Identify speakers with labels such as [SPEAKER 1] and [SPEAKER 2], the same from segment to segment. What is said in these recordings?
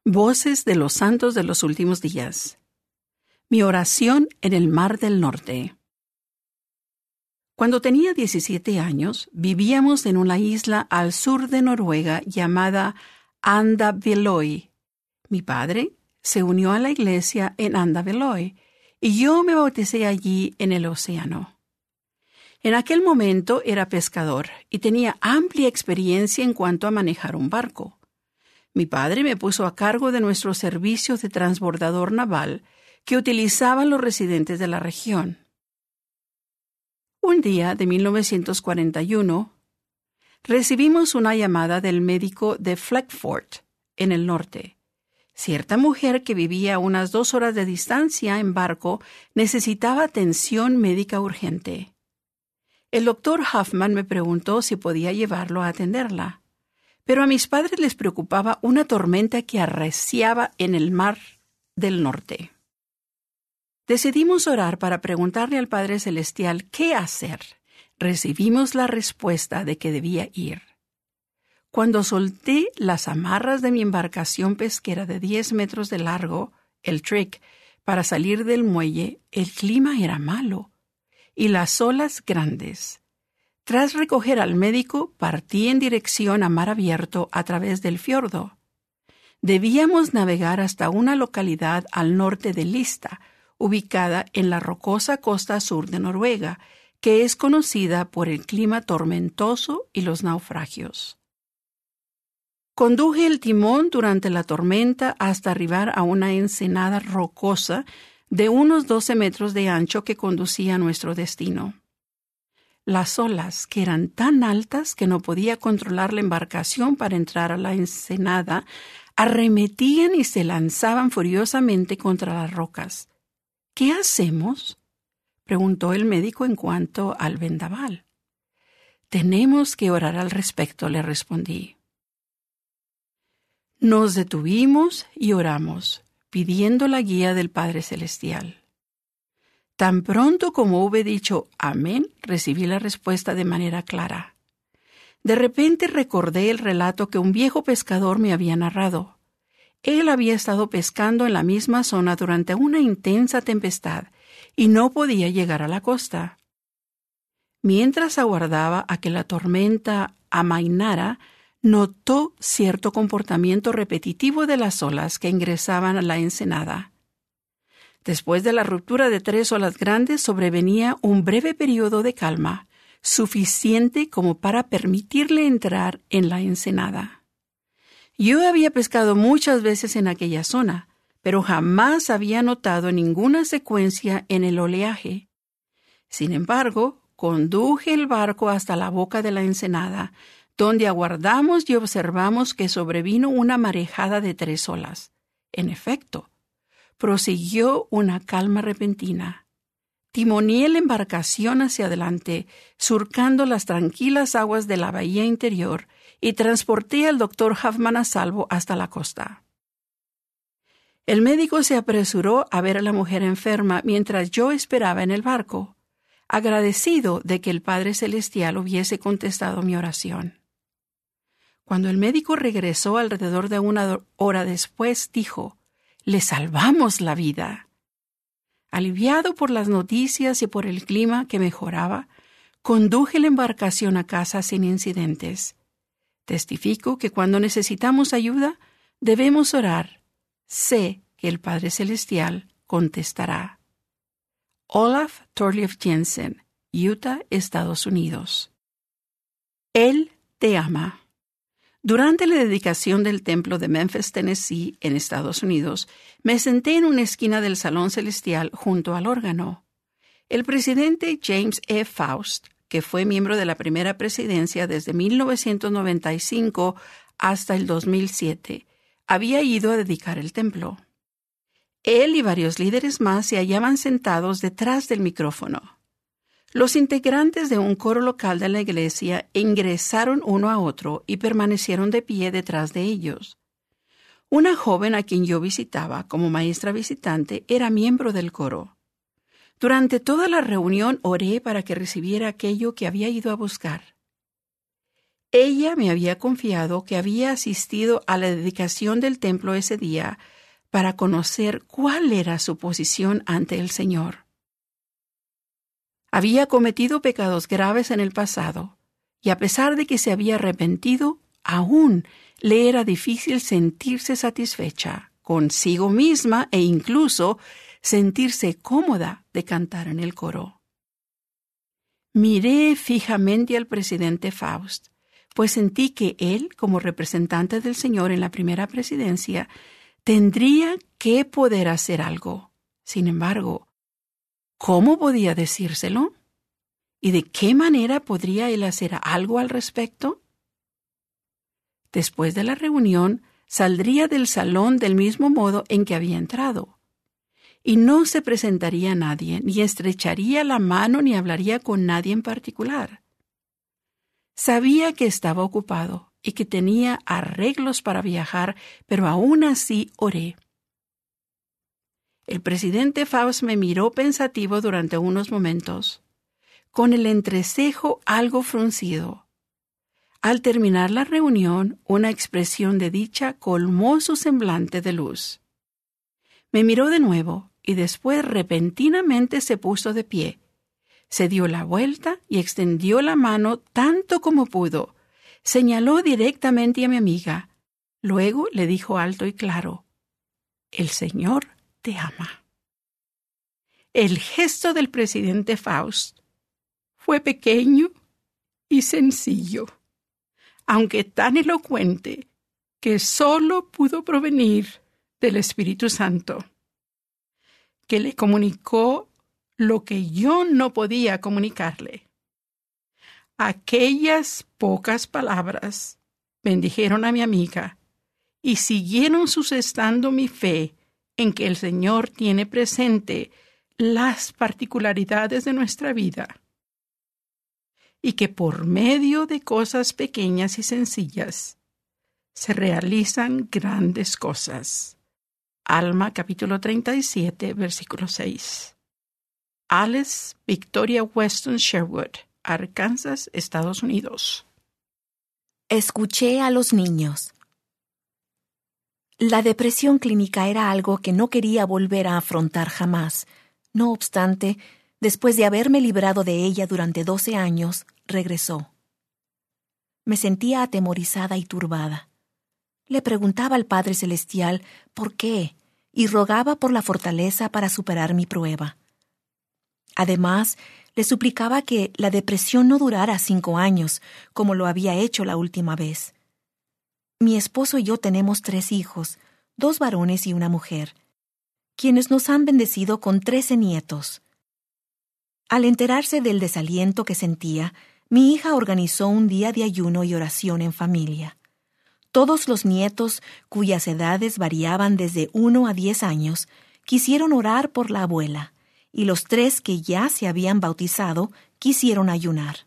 [SPEAKER 1] Voces de los santos de los últimos días. Mi oración en el Mar del Norte. Cuando tenía 17 años, vivíamos en una isla al sur de Noruega llamada Andaveløy. Mi padre se unió a la iglesia en Andaveløy y yo me bauticé allí en el océano. En aquel momento era pescador y tenía amplia experiencia en cuanto a manejar un barco. Mi padre me puso a cargo de nuestros servicios de transbordador naval que utilizaban los residentes de la región. Un día de 1941, recibimos una llamada del médico de Flekkeford, en el norte. Cierta mujer que vivía a unas 2 horas de distancia en barco necesitaba atención médica urgente. El doctor Hoffman me preguntó si podía llevarlo a atenderla. Pero a mis padres les preocupaba una tormenta que arreciaba en el Mar del Norte. Decidimos orar para preguntarle al Padre Celestial qué hacer. Recibimos la respuesta de que debía ir. Cuando solté las amarras de mi embarcación pesquera de 10 metros de largo, el Trick, para salir del muelle, el clima era malo y las olas grandes. Tras recoger al médico, partí en dirección a mar abierto a través del fiordo. Debíamos navegar hasta una localidad al norte de Lista, ubicada en la rocosa costa sur de Noruega, que es conocida por el clima tormentoso y los naufragios. Conduje el timón durante la tormenta hasta arribar a una ensenada rocosa de unos 12 metros de ancho que conducía a nuestro destino. Las olas, que eran tan altas que no podía controlar la embarcación para entrar a la ensenada, arremetían y se lanzaban furiosamente contra las rocas. ¿Qué hacemos?, preguntó el médico en cuanto al vendaval. Tenemos que orar al respecto, le respondí. Nos detuvimos y oramos, pidiendo la guía del Padre Celestial. Tan pronto como hube dicho amén, recibí la respuesta de manera clara. De repente recordé el relato que un viejo pescador me había narrado. Él había estado pescando en la misma zona durante una intensa tempestad y no podía llegar a la costa. Mientras aguardaba a que la tormenta amainara, notó cierto comportamiento repetitivo de las olas que ingresaban a la ensenada. Después de la ruptura de 3 olas grandes, sobrevenía un breve periodo de calma, suficiente como para permitirle entrar en la ensenada. Yo había pescado muchas veces en aquella zona, pero jamás había notado ninguna secuencia en el oleaje. Sin embargo, conduje el barco hasta la boca de la ensenada, donde aguardamos y observamos que sobrevino una marejada de 3 olas. En efecto, prosiguió una calma repentina. Timoneé la embarcación hacia adelante, surcando las tranquilas aguas de la bahía interior, y transporté al doctor Hoffman a salvo hasta la costa. El médico se apresuró a ver a la mujer enferma mientras yo esperaba en el barco, agradecido de que el Padre Celestial hubiese contestado mi oración. Cuando el médico regresó alrededor de 1 hora después, dijo: «Le salvamos la vida». Aliviado por las noticias y por el clima que mejoraba, conduje la embarcación a casa sin incidentes. Testifico que cuando necesitamos ayuda, debemos orar. Sé que el Padre Celestial contestará. Olaf Thorleif Jensen, Utah, Estados Unidos. Él te ama. Durante la dedicación del templo de Memphis, Tennessee, en Estados Unidos, me senté en una esquina del Salón Celestial junto al órgano. El presidente James E. Faust, que fue miembro de la primera presidencia desde 1995 hasta el 2007, había ido a dedicar el templo. Él y varios líderes más se hallaban sentados detrás del micrófono. Los integrantes de un coro local de la iglesia ingresaron uno a otro y permanecieron de pie detrás de ellos. Una joven a quien yo visitaba como maestra visitante era miembro del coro. Durante toda la reunión oré para que recibiera aquello que había ido a buscar. Ella me había confiado que había asistido a la dedicación del templo ese día para conocer cuál era su posición ante el Señor. Había cometido pecados graves en el pasado, y a pesar de que se había arrepentido, aún le era difícil sentirse satisfecha consigo misma e incluso sentirse cómoda de cantar en el coro. Miré fijamente al presidente Faust, pues sentí que él, como representante del Señor en la primera presidencia, tendría que poder hacer algo. Sin embargo, ¿cómo podía decírselo? ¿Y de qué manera podría él hacer algo al respecto? Después de la reunión, saldría del salón del mismo modo en que había entrado. Y no se presentaría a nadie, ni estrecharía la mano, ni hablaría con nadie en particular. Sabía que estaba ocupado y que tenía arreglos para viajar, pero aún así oré. El presidente Faust me miró pensativo durante unos momentos, con el entrecejo algo fruncido. Al terminar la reunión, una expresión de dicha colmó su semblante de luz. Me miró de nuevo y después repentinamente se puso de pie. Se dio la vuelta y extendió la mano tanto como pudo. Señaló directamente a mi amiga. Luego le dijo alto y claro: «El Señor te ama». El gesto del presidente Faust fue pequeño y sencillo, aunque tan elocuente que solo pudo provenir del Espíritu Santo, que le comunicó lo que yo no podía comunicarle. Aquellas pocas palabras bendijeron a mi amiga y siguieron sustentando mi fe en que el Señor tiene presente las particularidades de nuestra vida y que por medio de cosas pequeñas y sencillas se realizan grandes cosas. Alma, capítulo 37, versículo 6. Alice Victoria Weston Sherwood, Arkansas, Estados Unidos.
[SPEAKER 2] Escuché a los niños. La depresión clínica era algo que no quería volver a afrontar jamás. No obstante, después de haberme librado de ella durante 12 años, regresó. Me sentía atemorizada y turbada. Le preguntaba al Padre Celestial por qué y rogaba por la fortaleza para superar mi prueba. Además, le suplicaba que la depresión no durara 5 años, como lo había hecho la última vez. Mi esposo y yo tenemos 3 hijos, 2 varones y una mujer, quienes nos han bendecido con 13 nietos. Al enterarse del desaliento que sentía, mi hija organizó un día de ayuno y oración en familia. Todos los nietos, cuyas edades variaban desde 1 a 10 años, quisieron orar por la abuela, y los 3 que ya se habían bautizado quisieron ayunar.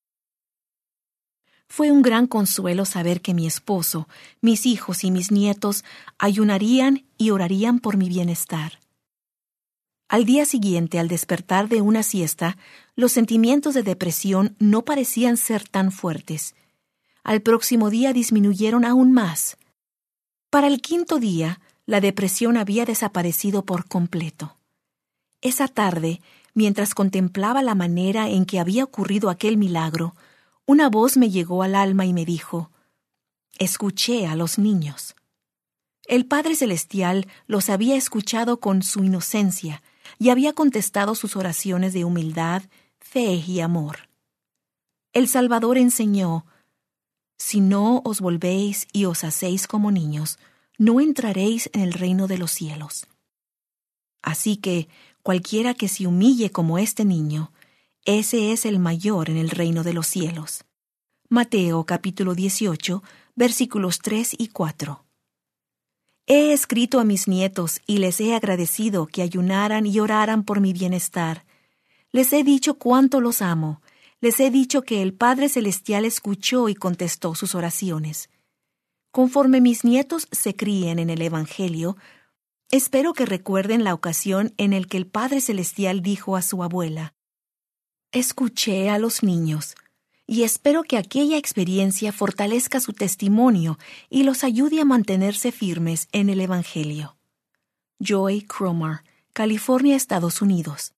[SPEAKER 2] Fue un gran consuelo saber que mi esposo, mis hijos y mis nietos ayunarían y orarían por mi bienestar. Al día siguiente, al despertar de una siesta, los sentimientos de depresión no parecían ser tan fuertes. Al próximo día disminuyeron aún más. Para el 5.º día, la depresión había desaparecido por completo. Esa tarde, mientras contemplaba la manera en que había ocurrido aquel milagro, una voz me llegó al alma y me dijo: «Escuché a los niños». El Padre Celestial los había escuchado con su inocencia y había contestado sus oraciones de humildad, fe y amor. El Salvador enseñó: «Si no os volvéis y os hacéis como niños, no entraréis en el reino de los cielos». Así que, cualquiera que se humille como este niño, ese es el mayor en el reino de los cielos. Mateo capítulo 18, versículos 3 y 4. He escrito a mis nietos y les he agradecido que ayunaran y oraran por mi bienestar. Les he dicho cuánto los amo. Les he dicho que el Padre Celestial escuchó y contestó sus oraciones. Conforme mis nietos se críen en el Evangelio, espero que recuerden la ocasión en la que el Padre Celestial dijo a su abuela: «Escuché a los niños. y espero que aquella experiencia fortalezca su testimonio y los ayude a mantenerse firmes en el Evangelio. Joy Cromer, California, Estados Unidos.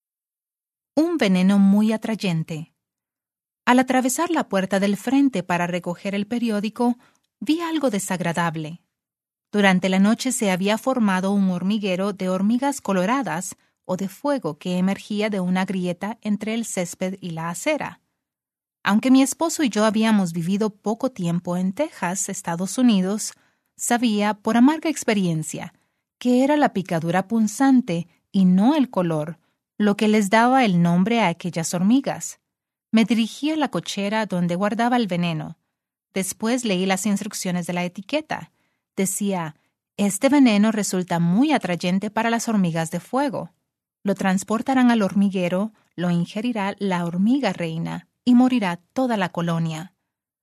[SPEAKER 3] Un veneno muy atrayente. Al atravesar la puerta del frente para recoger el periódico, vi algo desagradable. Durante la noche se había formado un hormiguero de hormigas coloradas o de fuego que emergía de una grieta entre el césped y la acera. Aunque mi esposo y yo habíamos vivido poco tiempo en Texas, Estados Unidos, sabía, por amarga experiencia, que era la picadura punzante y no el color lo que les daba el nombre a aquellas hormigas. Me dirigí a la cochera donde guardaba el veneno. Después leí las instrucciones de la etiqueta. Decía, este veneno resulta muy atrayente para las hormigas de fuego. Lo transportarán al hormiguero, lo ingerirá la hormiga reina y morirá toda la colonia.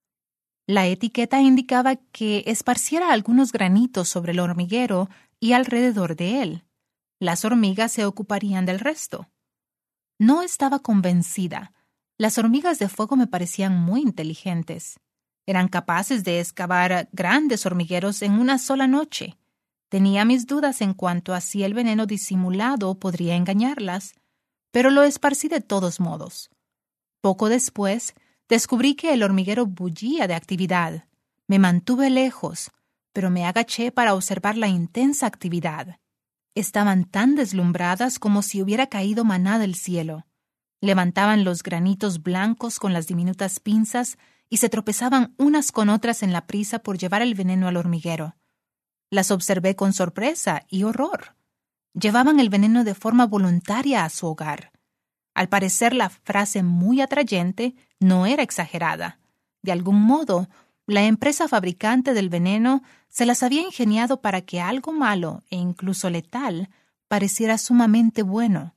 [SPEAKER 3] La etiqueta indicaba que esparciera algunos granitos sobre el hormiguero y alrededor de él. Las hormigas se ocuparían del resto. No estaba convencida. Las hormigas de fuego me parecían muy inteligentes. Eran capaces de excavar grandes hormigueros en una sola noche. Tenía mis dudas en cuanto a si el veneno disimulado podría engañarlas, pero lo esparcí de todos modos. Poco después, descubrí que el hormiguero bullía de actividad. Me mantuve lejos, pero me agaché para observar la intensa actividad. Estaban tan deslumbradas como si hubiera caído maná del cielo. Levantaban los granitos blancos con las diminutas pinzas y se tropezaban unas con otras en la prisa por llevar el veneno al hormiguero. Las observé con sorpresa y horror. Llevaban el veneno de forma voluntaria a su hogar. Al parecer, la frase muy atrayente no era exagerada. De algún modo, la empresa fabricante del veneno se las había ingeniado para que algo malo e incluso letal pareciera sumamente bueno.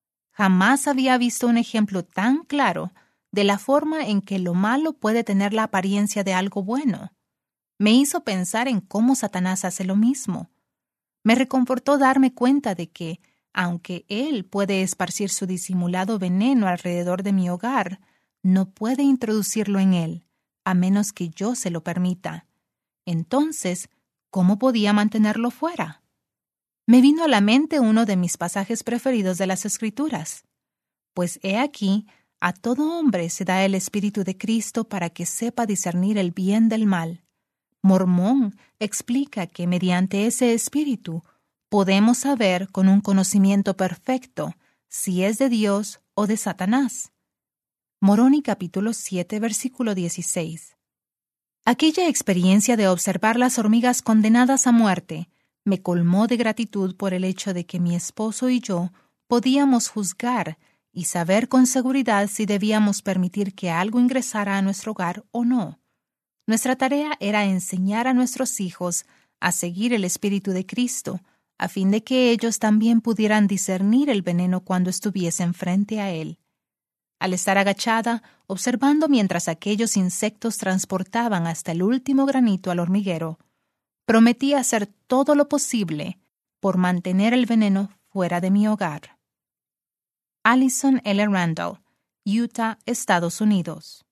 [SPEAKER 3] Jamás había visto un ejemplo tan claro de la forma en que lo malo puede tener la apariencia de algo bueno. Me hizo pensar en cómo Satanás hace lo mismo. Me reconfortó darme cuenta de que, aunque él puede esparcir su disimulado veneno alrededor de mi hogar, no puede introducirlo en él, a menos que yo se lo permita. Entonces, ¿cómo podía mantenerlo fuera? Me vino a la mente uno de mis pasajes preferidos de las Escrituras. Pues he aquí, a todo hombre se da el Espíritu de Cristo para que sepa discernir el bien del mal. Mormón explica que mediante ese Espíritu podemos saber con un conocimiento perfecto si es de Dios o de Satanás. Moroni capítulo 7, versículo 16. Aquella experiencia de observar las hormigas condenadas a muerte me colmó de gratitud por el hecho de que mi esposo y yo podíamos juzgar y saber con seguridad si debíamos permitir que algo ingresara a nuestro hogar o no. Nuestra tarea era enseñar a nuestros hijos a seguir el Espíritu de Cristo, a fin de que ellos también pudieran discernir el veneno cuando estuviesen frente a él. Al estar agachada, observando mientras aquellos insectos transportaban hasta el último granito al hormiguero, prometí hacer todo lo posible por mantener el veneno fuera de mi hogar. Allison L. Randall, Utah, Estados Unidos.